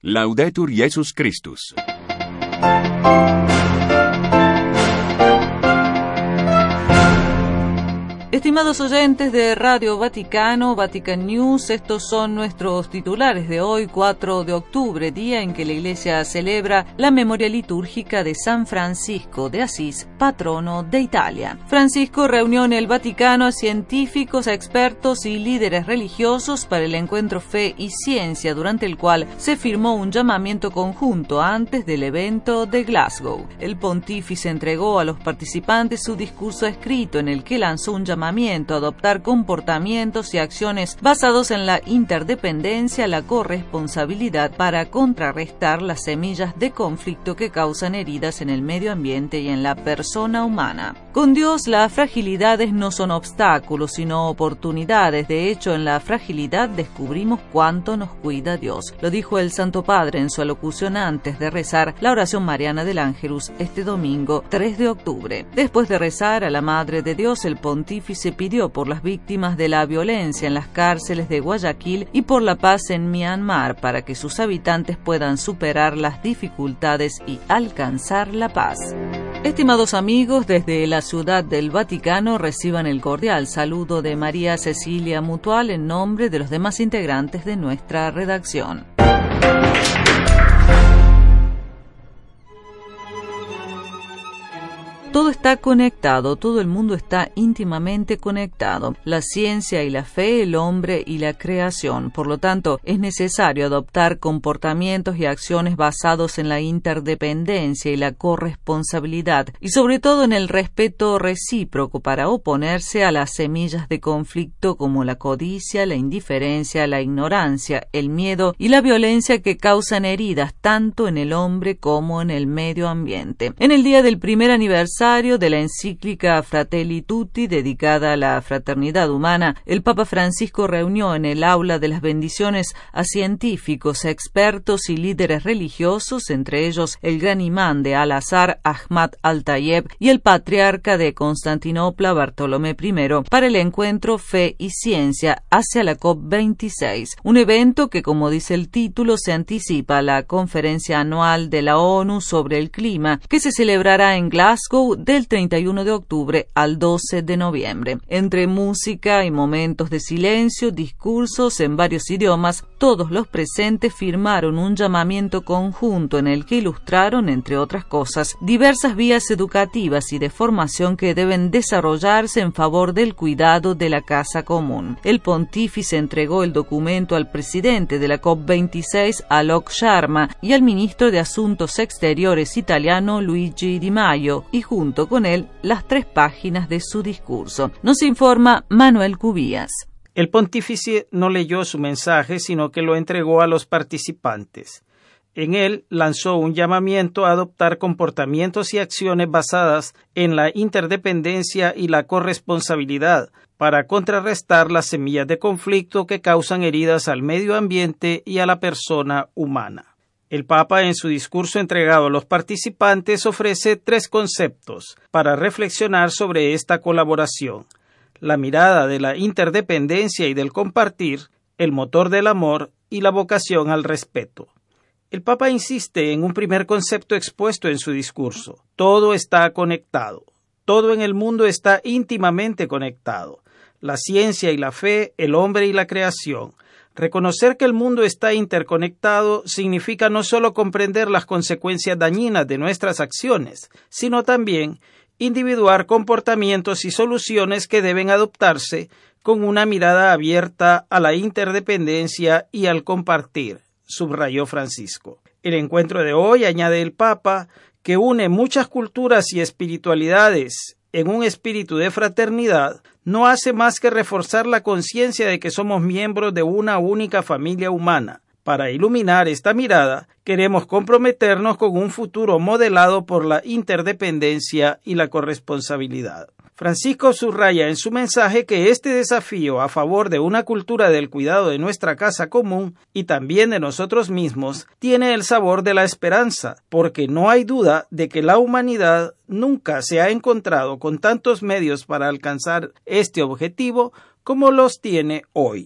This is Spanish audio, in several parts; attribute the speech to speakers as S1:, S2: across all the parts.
S1: Laudetur Jesus Christus.
S2: Estimados oyentes de Radio Vaticano, Vatican News, estos son nuestros titulares de hoy, 4 de octubre, día en que la Iglesia celebra la memoria litúrgica de San Francisco de Asís, patrono de Italia. Francisco reunió en el Vaticano a científicos, expertos y líderes religiosos para el encuentro Fe y Ciencia, durante el cual se firmó un llamamiento conjunto antes del evento de Glasgow. El pontífice entregó a los participantes su discurso escrito en el que lanzó un llamamiento a adoptar comportamientos y acciones basados en la interdependencia, la corresponsabilidad para contrarrestar las semillas de conflicto que causan heridas en el medio ambiente y en la persona humana. Con Dios, las fragilidades no son obstáculos, sino oportunidades. De hecho, en la fragilidad descubrimos cuánto nos cuida Dios. Lo dijo el Santo Padre en su alocución antes de rezar la oración mariana del Ángelus este domingo 3 de octubre. Después de rezar a la Madre de Dios, el pontífice pidió por las víctimas de la violencia en las cárceles de Guayaquil y por la paz en Myanmar, para que sus habitantes puedan superar las dificultades y alcanzar la paz. Estimados amigos, desde la Ciudad del Vaticano reciban el cordial saludo de María Cecilia Mutual en nombre de los demás integrantes de nuestra redacción. Todo está conectado, todo el mundo está íntimamente conectado. La ciencia y la fe, el hombre y la creación. Por lo tanto, es necesario adoptar comportamientos y acciones basados en la interdependencia y la corresponsabilidad, y sobre todo en el respeto recíproco, para oponerse a las semillas de conflicto como la codicia, la indiferencia, la ignorancia, el miedo y la violencia que causan heridas tanto en el hombre como en el medio ambiente. En el día del primer aniversario de la encíclica Fratelli Tutti, dedicada a la fraternidad humana, el Papa Francisco reunió en el aula de las bendiciones a científicos, expertos y líderes religiosos, entre ellos el gran imán de Al-Azhar, Ahmad Al-Tayeb, y el patriarca de Constantinopla, Bartolomé I, para el encuentro Fe y Ciencia hacia la COP26, un evento que, como dice el título, se anticipa a la conferencia anual de la ONU sobre el clima, que se celebrará en Glasgow del 31 de octubre al 12 de noviembre. Entre música y momentos de silencio, discursos en varios idiomas, todos los presentes firmaron un llamamiento conjunto en el que ilustraron, entre otras cosas, diversas vías educativas y de formación que deben desarrollarse en favor del cuidado de la casa común. El pontífice entregó el documento al presidente de la COP26, Alok Sharma, y al ministro de Asuntos Exteriores italiano, Luigi Di Maio, y junto con él las 3 páginas de su discurso. Nos informa Manuel Cubías.
S3: El pontífice no leyó su mensaje, sino que lo entregó a los participantes. En él lanzó un llamamiento a adoptar comportamientos y acciones basadas en la interdependencia y la corresponsabilidad para contrarrestar las semillas de conflicto que causan heridas al medio ambiente y a la persona humana. El Papa, en su discurso entregado a los participantes, ofrece 3 conceptos para reflexionar sobre esta colaboración: la mirada de la interdependencia y del compartir, el motor del amor y la vocación al respeto. El Papa insiste en un primer concepto expuesto en su discurso: todo está conectado, todo en el mundo está íntimamente conectado, la ciencia y la fe, el hombre y la creación. Reconocer que el mundo está interconectado significa no solo comprender las consecuencias dañinas de nuestras acciones, sino también individuar comportamientos y soluciones que deben adoptarse con una mirada abierta a la interdependencia y al compartir, subrayó Francisco. El encuentro de hoy, añade el Papa, que une muchas culturas y espiritualidades en un espíritu de fraternidad, no hace más que reforzar la conciencia de que somos miembros de una única familia humana. Para iluminar esta mirada, queremos comprometernos con un futuro modelado por la interdependencia y la corresponsabilidad. Francisco subraya en su mensaje que este desafío a favor de una cultura del cuidado de nuestra casa común y también de nosotros mismos tiene el sabor de la esperanza, porque no hay duda de que la humanidad nunca se ha encontrado con tantos medios para alcanzar este objetivo como los tiene hoy.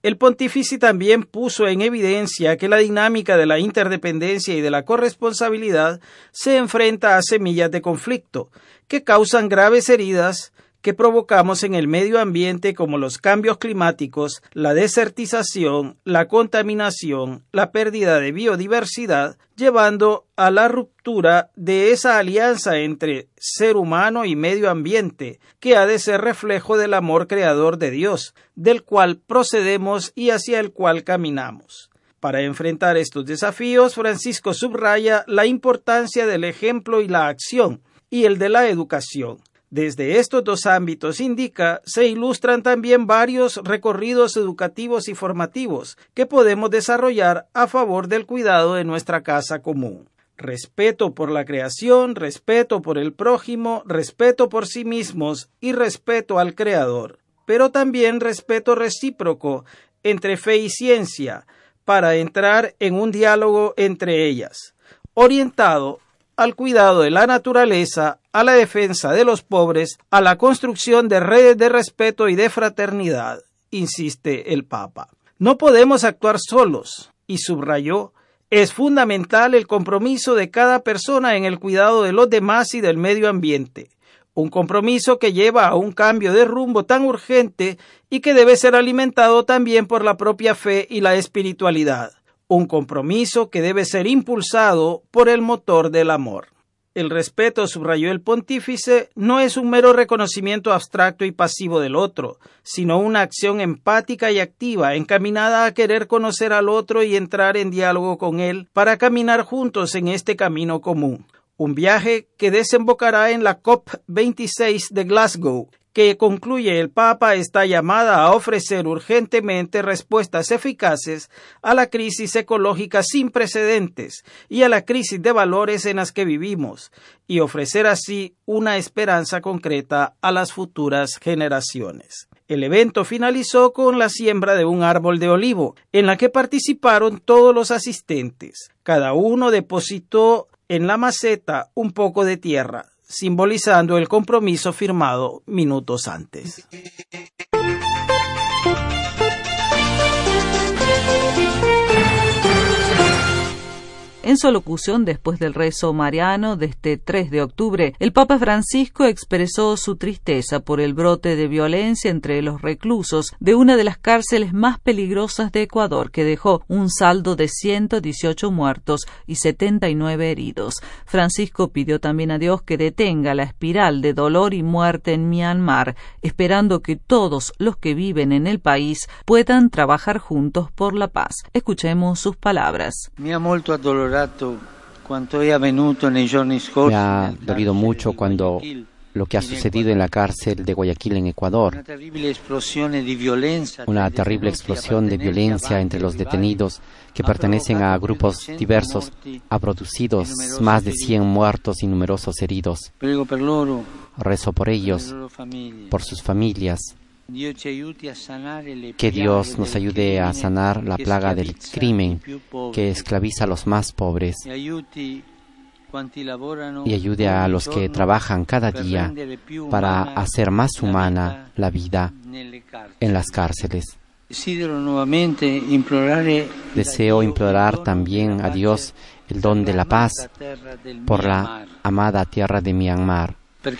S3: El pontífice también puso en evidencia que la dinámica de la interdependencia y de la corresponsabilidad se enfrenta a semillas de conflicto, que causan graves heridas que provocamos en el medio ambiente, como los cambios climáticos, la desertización, la contaminación, la pérdida de biodiversidad, llevando a la ruptura de esa alianza entre ser humano y medio ambiente, que ha de ser reflejo del amor creador de Dios, del cual procedemos y hacia el cual caminamos. Para enfrentar estos desafíos, Francisco subraya la importancia del ejemplo y la acción, y el de la educación. Desde estos dos ámbitos, indica, se ilustran también varios recorridos educativos y formativos que podemos desarrollar a favor del cuidado de nuestra casa común. Respeto por la creación, respeto por el prójimo, respeto por sí mismos y respeto al Creador, pero también respeto recíproco entre fe y ciencia, para entrar en un diálogo entre ellas, orientado al cuidado de la naturaleza, a la defensa de los pobres, a la construcción de redes de respeto y de fraternidad, insiste el Papa. No podemos actuar solos, y subrayó, es fundamental el compromiso de cada persona en el cuidado de los demás y del medio ambiente, un compromiso que lleva a un cambio de rumbo tan urgente y que debe ser alimentado también por la propia fe y la espiritualidad. Un compromiso que debe ser impulsado por el motor del amor. El respeto, subrayó el pontífice, no es un mero reconocimiento abstracto y pasivo del otro, sino una acción empática y activa, encaminada a querer conocer al otro y entrar en diálogo con él para caminar juntos en este camino común. Un viaje que desembocará en la COP26 de Glasgow, que concluye el Papa, está llamada a ofrecer urgentemente respuestas eficaces a la crisis ecológica sin precedentes y a la crisis de valores en las que vivimos, y ofrecer así una esperanza concreta a las futuras generaciones. El evento finalizó con la siembra de un árbol de olivo, en la que participaron todos los asistentes. Cada uno depositó en la maceta un poco de tierra, simbolizando el compromiso firmado minutos antes.
S2: En su alocución después del rezo mariano de este 3 de octubre, el Papa Francisco expresó su tristeza por el brote de violencia entre los reclusos de una de las cárceles más peligrosas de Ecuador, que dejó un saldo de 118 muertos y 79 heridos. Francisco pidió también a Dios que detenga la espiral de dolor y muerte en Myanmar, esperando que todos los que viven en el país puedan trabajar juntos por la paz. Escuchemos sus palabras.
S4: Me ha dolido mucho cuando lo que ha sucedido en la cárcel de Guayaquil en Ecuador. Una terrible explosión de violencia entre los detenidos que pertenecen a grupos diversos ha producido más de 100 muertos y numerosos heridos. Rezo por ellos, por sus familias. Que Dios nos ayude a sanar la plaga del crimen que esclaviza a los más pobres y ayude a los que trabajan cada día para hacer más humana la vida en las cárceles. Deseo implorar también a Dios el don de la paz por la amada tierra de Myanmar,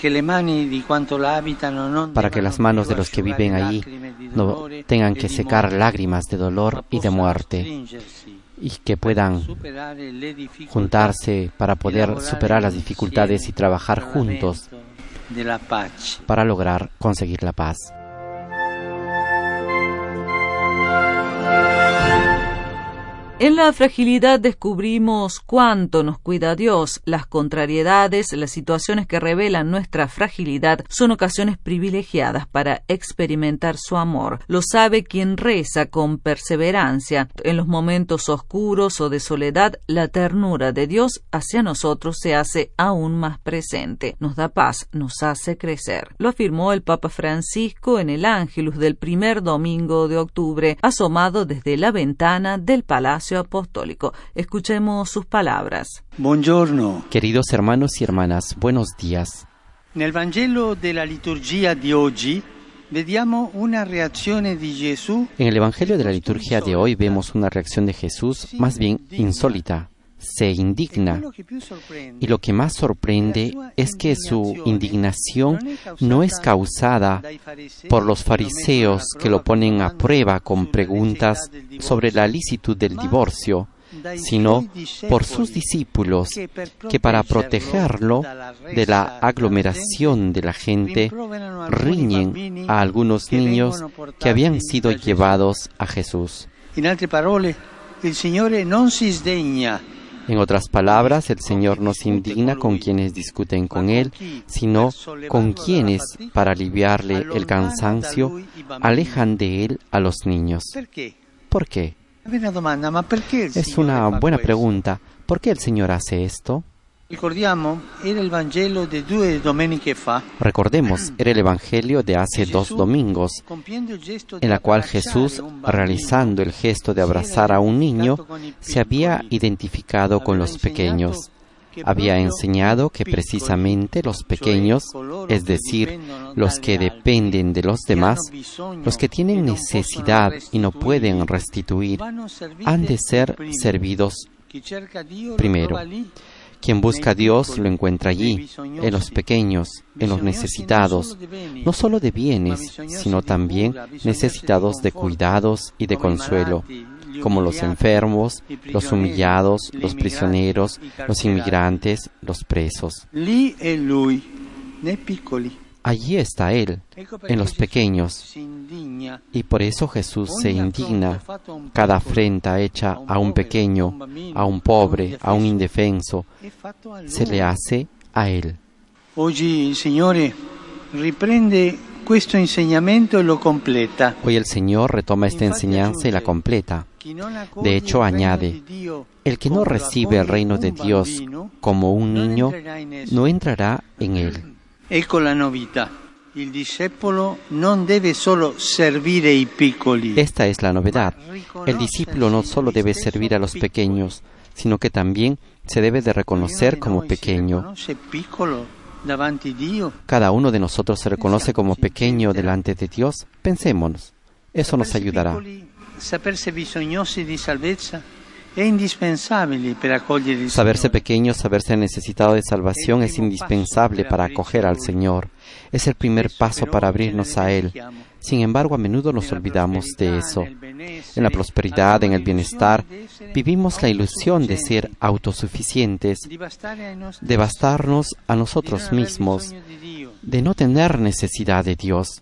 S4: para que las manos de los que viven allí no tengan que secar lágrimas de dolor y de muerte, y que puedan juntarse para poder superar las dificultades y trabajar juntos para lograr conseguir la paz.
S2: En la fragilidad descubrimos cuánto nos cuida Dios. Las contrariedades, las situaciones que revelan nuestra fragilidad, son ocasiones privilegiadas para experimentar su amor. Lo sabe quien reza con perseverancia. En los momentos oscuros o de soledad, la ternura de Dios hacia nosotros se hace aún más presente. Nos da paz, nos hace crecer. Lo afirmó el Papa Francisco en el Ángelus del primer domingo de octubre, asomado desde la ventana del Palacio Apostólico. Escuchemos sus palabras.
S4: Buongiorno. Queridos hermanos y hermanas, buenos días.
S5: Nel Vangelo della liturgia di oggi
S4: En el Evangelio de la liturgia de hoy vemos una reacción de Jesús más bien insólita. Se indigna. Y lo que más sorprende es que su indignación no es causada por los fariseos que lo ponen a prueba con preguntas sobre la licitud del divorcio, sino por sus discípulos que para protegerlo de la aglomeración de la gente riñen a algunos niños que habían sido llevados a Jesús. En otras palabras, el Señor no se indigna con quienes discuten con Él, sino con quienes, para aliviarle el cansancio, alejan de Él a los niños. ¿Por qué? Es una buena pregunta. ¿Por qué el Señor hace esto? Recordemos, era el Evangelio de hace 2 domingos, en la cual Jesús, realizando el gesto de abrazar a un niño, se había identificado con los pequeños. Había enseñado que precisamente los pequeños, es decir, los que dependen de los demás, los que tienen necesidad y no pueden restituir, han de ser servidos primero. Quien busca a Dios lo encuentra allí, en los pequeños, en los necesitados, no solo de bienes, sino también necesitados de cuidados y de consuelo, como los enfermos, los humillados, los prisioneros, los inmigrantes, los presos. Allí está Él, en los pequeños, y por eso Jesús se indigna. Cada afrenta hecha a un pequeño, a un pobre, a un indefenso, se le hace a Él.
S5: Hoy el Señor
S4: retoma esta enseñanza y la completa. De hecho, añade, el que no recibe el reino de Dios como un niño, no entrará en él.
S5: Ecco la novità. Il discepolo non deve solo servire i piccoli.
S4: Esta es la novedad. El discípulo no solo debe servir a los pequeños, sino que también se debe de reconocer como pequeño. Cada uno de nosotros se reconoce como pequeño delante de Dios. Pensémonos. Eso nos ayudará.
S5: Saperse bisognosi di salvezza è indispensabile per accogliere il
S4: Saberse
S5: Signore.
S4: pequeño, saberse necesitado de salvación es indispensable para acoger al Señor. Es el primer paso para abrirnos a Él. Sin embargo, a menudo nos olvidamos de eso. En la prosperidad, en el bienestar, vivimos la ilusión de ser autosuficientes, de bastarnos a nosotros mismos, de no tener necesidad de Dios.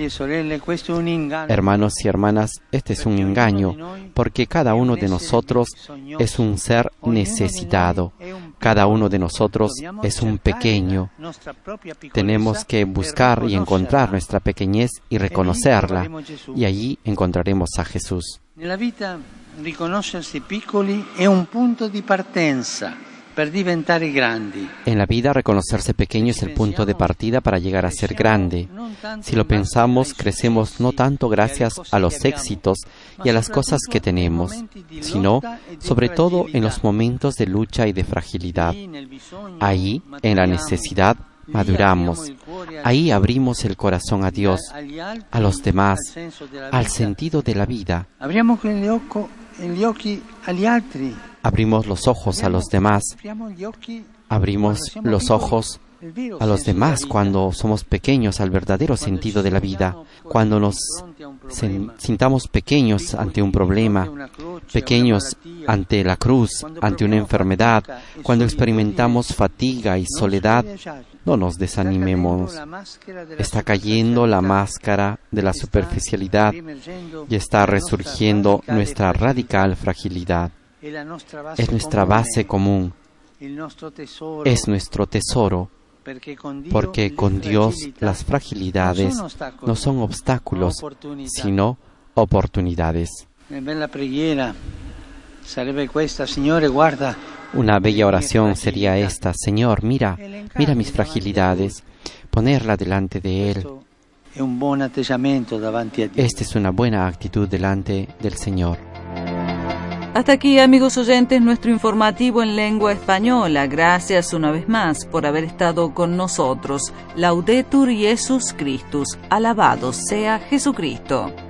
S4: Hermanos y hermanas, este es un engaño, porque cada uno de nosotros es un ser necesitado. Cada uno de nosotros es un pequeño. Tenemos que buscar y encontrar nuestra pequeñez y reconocerla, y allí encontraremos a Jesús.
S5: Nella vita riconoscersi piccoli è un punto di partenza per diventare grandi.
S4: En la vida, reconocerse pequeño es el punto de partida para llegar a ser grande. Si lo pensamos, crecemos no tanto gracias a los éxitos y a las cosas que tenemos, sino, sobre todo, en los momentos de lucha y de fragilidad. Ahí, en la necesidad, maduramos. Ahí abrimos el corazón a Dios, a los demás, al sentido de la vida.
S5: Apriamo gli occhi agli altri.
S4: Abrimos los ojos a los demás. Abrimos los ojos a los demás cuando somos pequeños al verdadero sentido de la vida, cuando nos sintamos pequeños ante un problema, pequeños ante la cruz, ante una enfermedad, cuando experimentamos fatiga y soledad. No nos desanimemos. Está cayendo la máscara de la superficialidad y está resurgiendo nuestra radical fragilidad. Es nuestra base común, es nuestro tesoro, porque con Dios las fragilidades no son obstáculos, sino oportunidades. Una bella oración sería esta: Señor, mira mis fragilidades, ponerla delante de Él. Esta es una buena actitud delante del Señor.
S2: Hasta aquí, amigos oyentes, nuestro informativo en lengua española. Gracias una vez más por haber estado con nosotros. Laudetur Jesus Christus. Alabado sea Jesucristo.